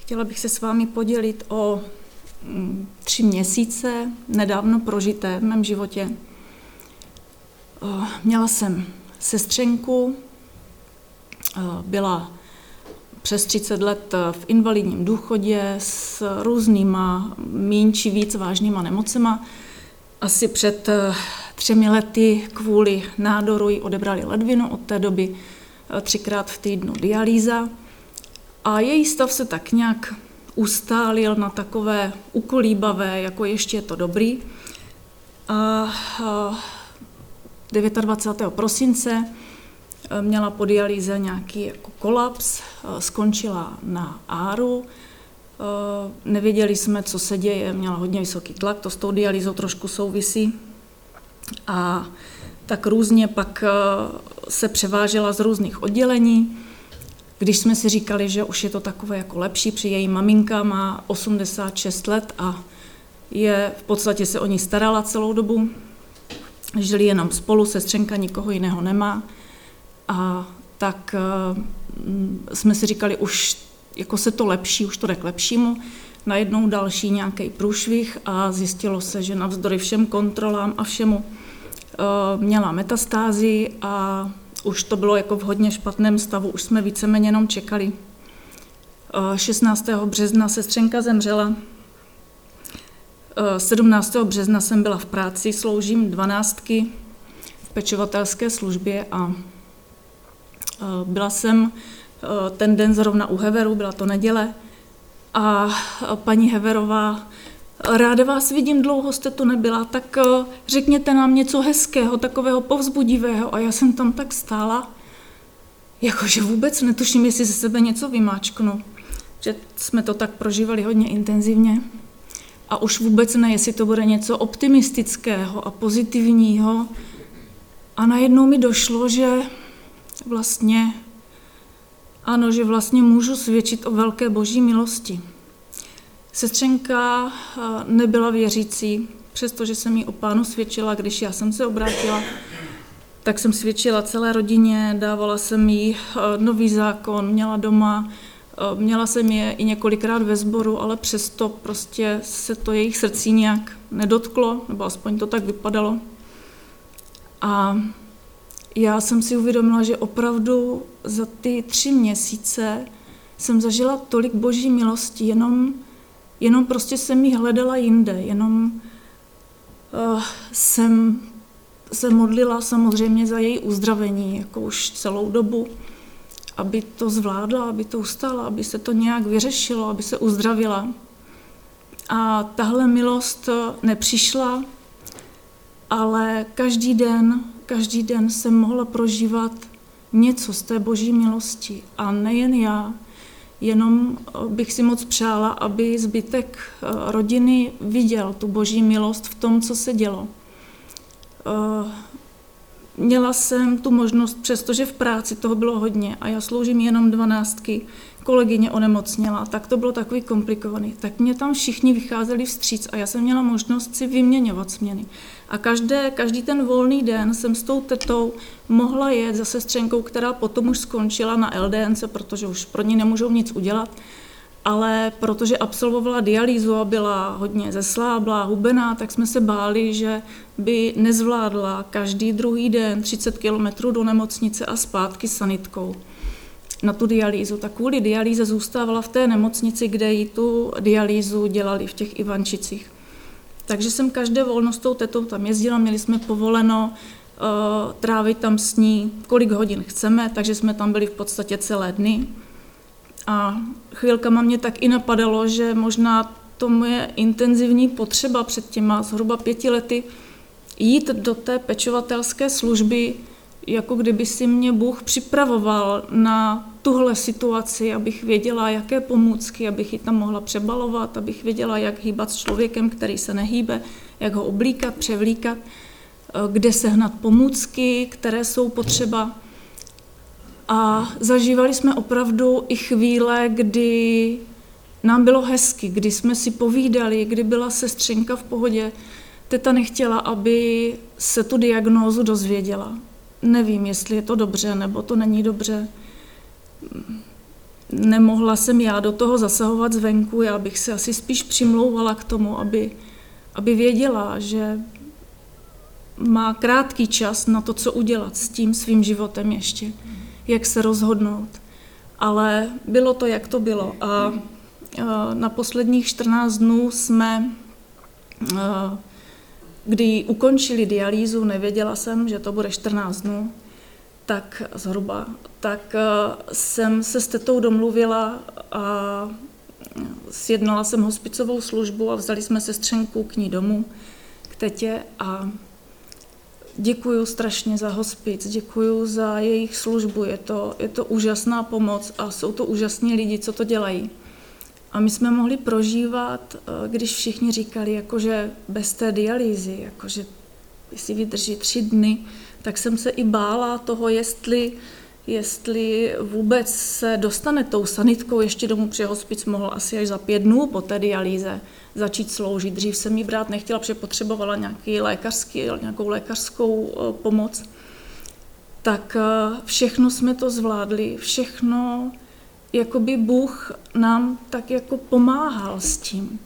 Chtěla bych se s vámi podělit o 3 měsíce nedávno prožité v mém životě. Měla jsem sestřenku, byla přes 30 let v invalidním důchodě s různýma míň či víc vážnýma nemocema. Asi před 3 lety kvůli nádoru jí odebrali ledvinu, od té doby 3krát v týdnu dialýza. A její stav se tak nějak ustálil na takové ukolíbavé, jako ještě je to dobrý. A 29. prosince měla po dialýze nějaký jako kolaps, skončila na áru, nevěděli jsme, co se děje, měla hodně vysoký tlak, to s tou dialýzou trošku souvisí. A tak různě pak se převážela z různých oddělení. Když jsme si říkali, že už je to takové jako lepší, při její maminka má 86 let a v podstatě se o ní starala celou dobu. Žili jenom spolu, sestřenka nikoho jiného nemá. A tak jsme si říkali, už jako se to lepší, už to jde k lepšímu. Najednou další nějaký průšvih a zjistilo se, že navzdory všem kontrolám a všemu měla metastázi a už to bylo jako v hodně špatném stavu, už jsme víceméně jenom čekali. 16. března sestřenka zemřela. 17. března jsem byla v práci, sloužím 12 v pečovatelské službě a byla jsem ten den zrovna u Heveru, byla to neděle a paní Heverová: ráda vás vidím, dlouho jste tu nebyla, tak řekněte nám něco hezkého, takového povzbudivého. A já jsem tam tak stála, jakože vůbec netuším, jestli ze sebe něco vymáčknu, že jsme to tak prožívali hodně intenzivně. A už vůbec ne, jestli to bude něco optimistického a pozitivního. A najednou mi došlo, že vlastně můžu svědčit o velké boží milosti. Sestřenka nebyla věřící, přestože jsem jí o Pánu svědčila, když já jsem se obrátila, tak jsem svědčila celé rodině, dávala jsem jí Nový zákon, měla doma, měla jsem je i několikrát ve sboru, ale přesto prostě se to jejich srdcí nějak nedotklo, nebo aspoň to tak vypadalo. A já jsem si uvědomila, že opravdu za ty 3 měsíce jsem zažila tolik boží milosti, jenom prostě jsem ji hledala jinde, jenom jsem se modlila samozřejmě za její uzdravení, jako už celou dobu, aby to zvládla, aby to ustála, aby se to nějak vyřešilo, aby se uzdravila. A tahle milost nepřišla, ale každý den jsem mohla prožívat něco z té boží milosti. A nejen já, jenom bych si moc přála, aby zbytek rodiny viděl tu boží milost v tom, co se dělo. Měla jsem tu možnost, přestože v práci toho bylo hodně a já sloužím jenom 12, kolegyně onemocněla, tak to bylo takový komplikovaný. Tak mě tam všichni vycházeli vstříc a já jsem měla možnost si vyměňovat směny. A každý ten volný den jsem s tou tetou mohla jet za sestřenkou, která potom už skončila na LDNC, protože už pro ní nemůžou nic udělat, ale protože absolvovala dialýzu a byla hodně zesláblá, hubená, tak jsme se báli, že by nezvládla každý druhý den 30 kilometrů do nemocnice a zpátky sanitkou na tu dialýzu. Tak kvůli dialýze zůstávala v té nemocnici, kde jí tu dialýzu dělali v těch Ivančicích. Takže jsem každé volno s tou tetou tam jezdila, měli jsme povoleno trávit tam s ní, kolik hodin chceme, takže jsme tam byli v podstatě celé dny. A chvílkama mě tak i napadalo, že možná to moje intenzivní potřeba před těma zhruba 5 lety jít do té pečovatelské služby, jako kdyby si mě Bůh připravoval na tuhle situaci, abych věděla, jaké pomůcky, abych ji tam mohla přebalovat, abych věděla, jak hýbat s člověkem, který se nehýbe, jak ho oblíkat, převlíkat, kde sehnat pomůcky, které jsou potřeba. A zažívali jsme opravdu i chvíle, kdy nám bylo hezky, kdy jsme si povídali, kdy byla sestřenka v pohodě. Teta nechtěla, aby se tu diagnózu dozvěděla. Nevím, jestli je to dobře, nebo to není dobře. nemohla jsem já do toho zasahovat zvenku, já bych se asi spíš přimlouvala k tomu, aby věděla, že má krátký čas na to, co udělat s tím svým životem ještě, jak se rozhodnout. Ale bylo to, jak to bylo. A na posledních 14 dnů jsme, kdy ukončili dialýzu, nevěděla jsem, že to bude 14 dnů, tak zhruba, tak jsem se s tetou domluvila a sjednala jsem hospicovou službu a vzali jsme sestřenku k ní domů, k tetě a děkuju strašně za hospic, děkuju za jejich službu, je to úžasná pomoc a jsou to úžasní lidi, co to dělají. A my jsme mohli prožívat, když všichni říkali, jakože bez té dialýzy, jakože jestli vydrží 3 dny, tak jsem se i bála toho, jestli vůbec se dostane tou sanitkou ještě domů, protože hospic mohl asi až za 5 dnů po té dialýze začít sloužit. Dřív jsem jí brát nechtěla, protože potřebovala nějakou lékařskou pomoc. Tak všechno jsme to zvládli, všechno, jakoby Bůh nám tak jako pomáhal s tím.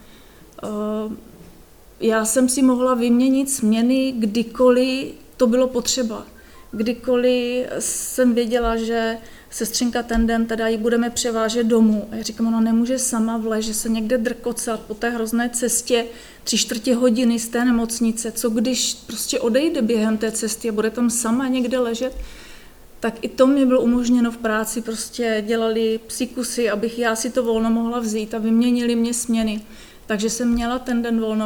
Já jsem si mohla vyměnit směny, kdykoliv to bylo potřeba. Kdykoliv jsem věděla, že sestřenka ten den, teda ji budeme převážet domů. A já říkám, ona nemůže sama vležet se někde drkocat po té hrozné cestě 3/4 hodiny z té nemocnice. Co když prostě odejde během té cesty a bude tam sama někde ležet? Tak i to mi bylo umožněno v práci, prostě dělali psikusy, abych já si to volno mohla vzít a vyměnili mě směny. Takže jsem měla ten den volno,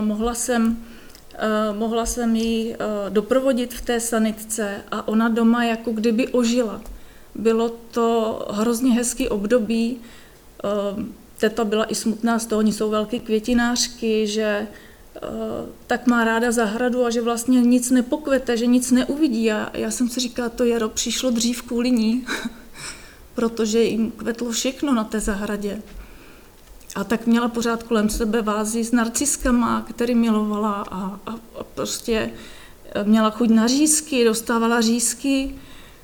mohla jsem ji doprovodit v té sanitce a ona doma jako kdyby ožila. Bylo to hrozně hezký období, teta byla i smutná z toho, oni jsou velký květinářky, že tak má ráda zahradu a že vlastně nic nepokvete, že nic neuvidí. A já jsem si říkala, to jaro přišlo dřív kvůli ní, protože jim kvetlo všechno na té zahradě. A tak měla pořád kolem sebe vázy s narciskama, který milovala a prostě měla chuť na řízky, dostávala řízky.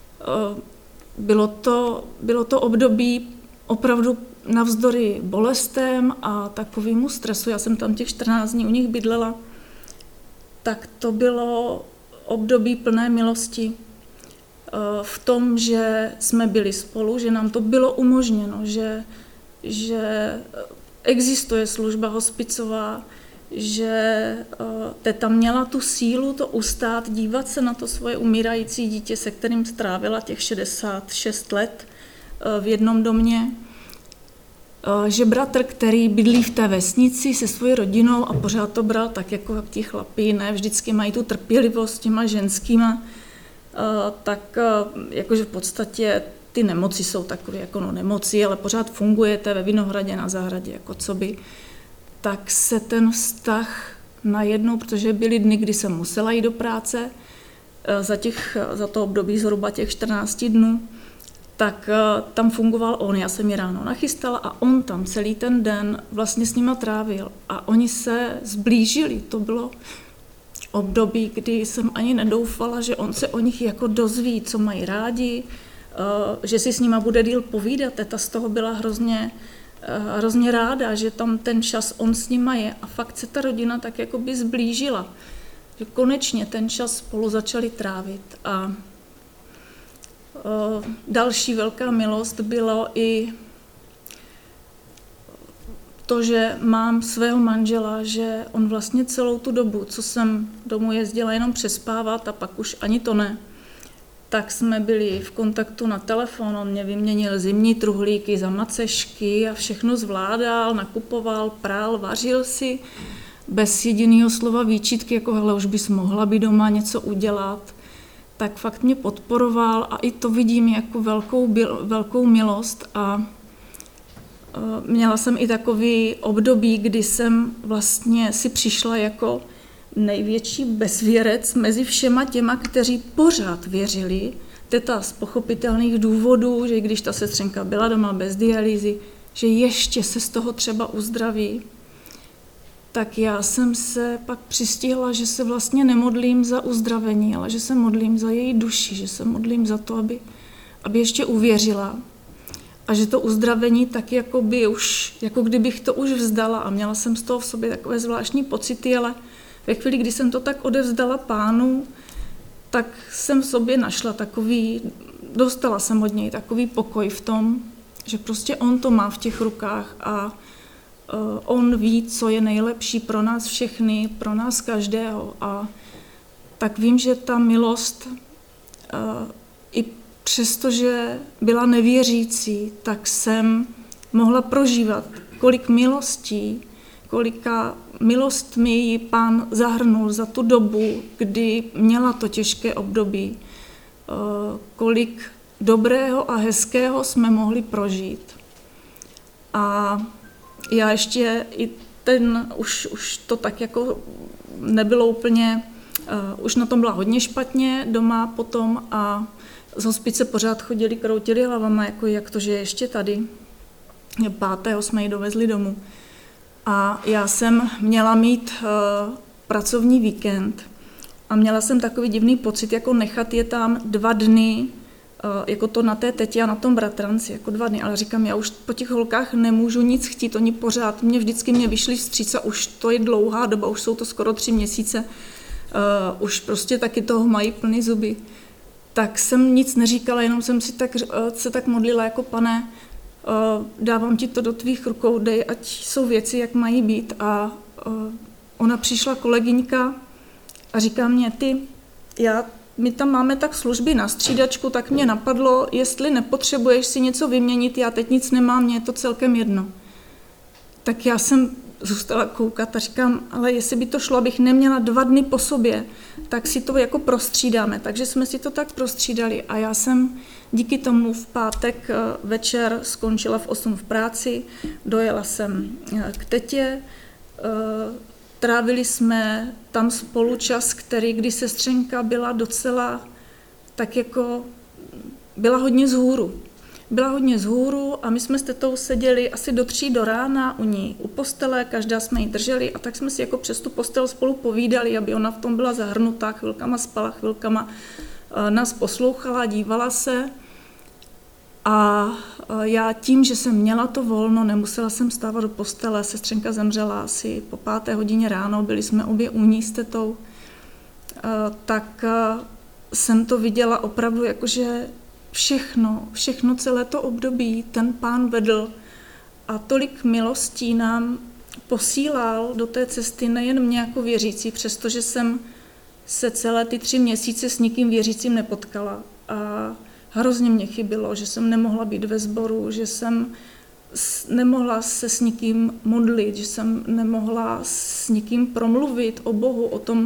Bylo to období opravdu navzdory bolestem a takovému stresu. Já jsem tam těch 14 dní u nich bydlela. Tak to bylo období plné milosti v tom, že jsme byli spolu, že nám to bylo umožněno, že existuje služba hospicová, že teta měla tu sílu to ustát, dívat se na to svoje umírající dítě, se kterým strávila těch 66 let v jednom domě. Že bratr, který bydlí v té vesnici se svojí rodinou a pořád to bral tak jako ti chlapí, ne, vždycky mají tu trpělivost s těma ženskýma, tak jakože v podstatě ty nemoci jsou takové jako nemoci, ale pořád fungujete ve Vinohradě na zahradě, jako co by. Tak se ten vztah najednou, protože byly dny, kdy jsem musela jít do práce, za to období zhruba těch 14 dnů, tak tam fungoval on. Já jsem ji ráno nachystala a on tam celý ten den vlastně s nima trávil. A oni se zblížili. To bylo období, kdy jsem ani nedoufala, že on se o nich jako dozví, co mají rádi, že si s nima bude díl povídat. Teta z toho byla hrozně ráda, že tam ten čas on s nima je. A fakt se ta rodina tak jako by zblížila. Že konečně ten čas spolu začali trávit. A další velká milost bylo i to, že mám svého manžela, že on vlastně celou tu dobu, co jsem domů jezdila jenom přespávat a pak už ani to ne, tak jsme byli v kontaktu na telefon, on mě vyměnil zimní truhlíky za macešky a všechno zvládal, nakupoval, prál, vařil si, bez jediného slova výčitky, jako hele, už bys mohla být doma něco udělat, tak fakt mě podporoval a i to vidím jako velkou milost a měla jsem i takový období, kdy jsem vlastně si přišla jako největší bezvěrec mezi všema těma, kteří pořád věřili, teta z pochopitelných důvodů, že když ta sestřenka byla doma bez dialýzy, že ještě se z toho třeba uzdraví, tak já jsem se pak přistihla, že se vlastně nemodlím za uzdravení, ale že se modlím za její duši, že se modlím za to, aby ještě uvěřila a že to uzdravení tak jako kdybych to už vzdala a měla jsem z toho v sobě takové zvláštní pocity, ale ve chvíli, kdy jsem to tak odevzdala Pánu, tak jsem v sobě našla dostala jsem od něj takový pokoj v tom, že prostě on to má v těch rukách a on ví, co je nejlepší pro nás všechny, pro nás každého. A tak vím, že ta milost, i přestože byla nevěřící, tak jsem mohla prožívat, kolik milostí, kolika milostmi ji Pán zahrnul za tu dobu, kdy měla to těžké období, kolik dobrého a hezkého jsme mohli prožít. A já ještě i už to tak jako nebylo úplně, už na tom byla hodně špatně doma potom a z hospice pořád chodili, kroutili hlavama, jako jak to, že je ještě tady. 5. jsme ji dovezli domů. A já jsem měla mít pracovní víkend a měla jsem takový divný pocit, jako nechat je tam 2 dny, jako to na té tetě a na tom bratranci, jako 2 dny, ale říkám, já už po těch holkách nemůžu nic chtít, oni pořád vždycky mě vyšli vstříc a už to je dlouhá doba, už jsou to skoro 3 měsíce, už prostě taky toho mají plný zuby. Tak jsem nic neříkala, jenom jsem se tak modlila, jako Pane, dávám ti to do tvých rukou, dej, ať jsou věci, jak mají být. A ona přišla kolegyňka a říká mě, my tam máme tak služby na střídačku, tak mě napadlo, jestli nepotřebuješ si něco vyměnit, já teď nic nemám, mně je to celkem jedno. Tak já jsem zůstala koukat a říkám, ale jestli by to šlo, abych neměla 2 dny po sobě, tak si to jako prostřídáme. Takže jsme si to tak prostřídali a já jsem díky tomu v pátek večer skončila v 8 v práci, dojela jsem k tetě, trávili jsme tam spolu čas, kdy sestřenka byla docela, tak jako, byla hodně vzhůru a my jsme s tetou seděli asi do 3 do rána u ní u postele, každá jsme ji drželi a tak jsme si jako přes tu postel spolu povídali, aby ona v tom byla zahrnutá, chvilkama spala, chvilkama nás poslouchala, dívala se. A já tím, že jsem měla to volno, nemusela jsem stávat do postele, sestřenka zemřela asi po 5. hodině ráno, byli jsme obě u ní s tetou, tak jsem to viděla opravdu jakože všechno celé to období ten Pán vedl a tolik milostí nám posílal do té cesty nejen mě jako věřící, přestože jsem se celé ty 3 měsíce s nikým věřícím nepotkala a hrozně mě chybilo, že jsem nemohla být ve sboru, že jsem nemohla se s nikým modlit, že jsem nemohla s nikým promluvit o Bohu,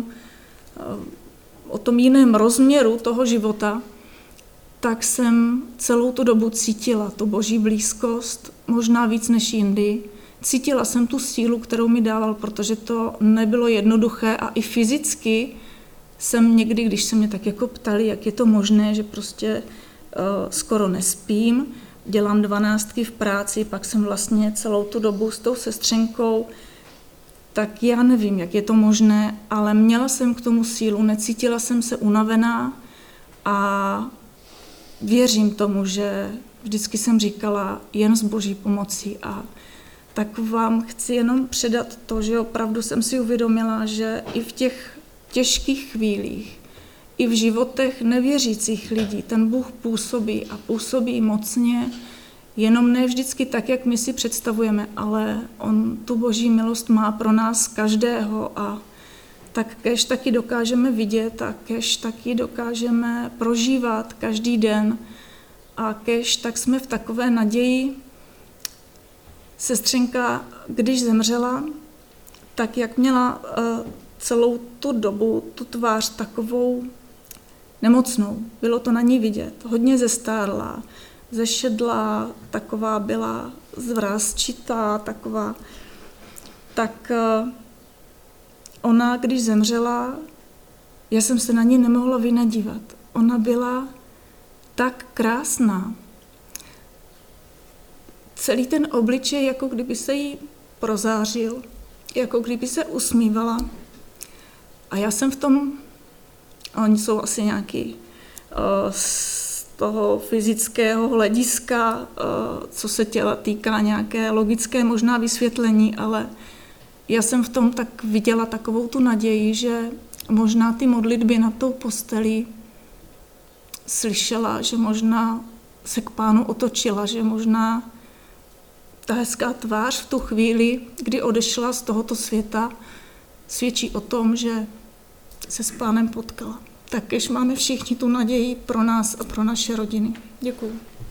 o tom jiném rozměru toho života, tak jsem celou tu dobu cítila tu Boží blízkost, možná víc než jindy. Cítila jsem tu sílu, kterou mi dával, protože to nebylo jednoduché a i fyzicky jsem někdy, když se mě tak jako ptali, jak je to možné, že prostě skoro nespím, dělám 12 v práci, pak jsem vlastně celou tu dobu s tou sestřenkou, tak já nevím, jak je to možné, ale měla jsem k tomu sílu, necítila jsem se unavená a věřím tomu, že vždycky jsem říkala jen s Boží pomocí a tak vám chci jenom předat to, že opravdu jsem si uvědomila, že i v těch těžkých chvílích, i v životech nevěřících lidí ten Bůh působí a působí mocně, jenom ne vždycky tak, jak my si představujeme, ale on tu Boží milost má pro nás každého a tak kéž taky dokážeme vidět a kéž taky dokážeme prožívat každý den a kéž tak jsme v takové naději. Sestřenka, když zemřela, tak jak měla celou tu dobu tu tvář takovou nemocnou, bylo to na ní vidět, hodně zestárlá, zešedlá, taková byla zvrásčitá, taková, tak ona, když zemřela, já jsem se na ní nemohla vynadívat. Ona byla tak krásná. Celý ten obličej, jako kdyby se jí prozářil, jako kdyby se usmívala. A já jsem v tom, oni jsou asi nějaký toho fyzického hlediska, co se těla týká, nějaké logické možná vysvětlení, ale já jsem v tom tak viděla takovou tu naději, že možná ty modlitby nad tou postelí slyšela, že možná se k Pánu otočila, že možná ta hezká tvář v tu chvíli, kdy odešla z tohoto světa, svědčí o tom, že se s Pánem potkala. Tak kež máme všichni tu naději pro nás a pro naše rodiny. Děkuju.